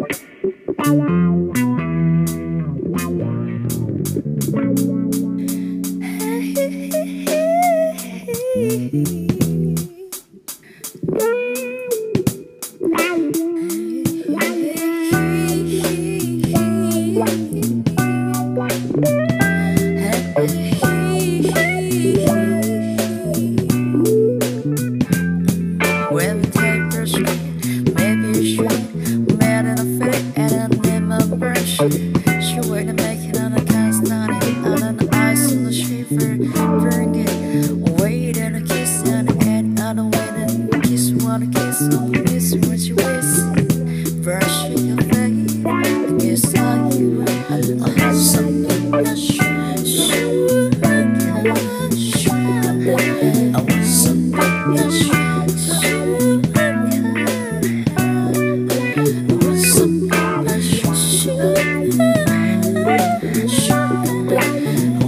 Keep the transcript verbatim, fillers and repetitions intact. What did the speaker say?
When the taper street, maybe you should. Mad in a fit and a name of brush. She waited to make it on a cast on it. On an ice on the street for bring it. Waited a kiss on the head. On the way to kiss, wanna kiss on the kiss when she whistles. Brush your face. I guess on you. I have something to show. I want something to show. I